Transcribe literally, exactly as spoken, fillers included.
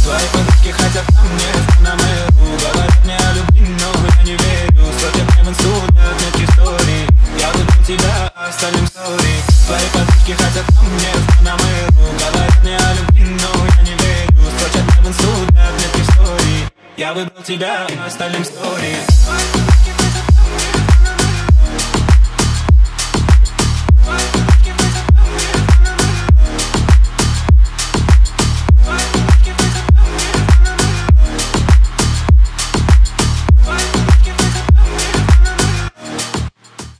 Твои подружки хотят ко мне в Панамеру, говорят мне о любви, но я не верю. Сотня мне в инсту для отметки истории. Я выбрал тебя, а остальным сори. Твои подружки хотят ко мне в Панамеру, говорят мне о любви, но я не верю. Сотня мне в инсту для отметки истории. Я выбрал тебя, а остальным сори.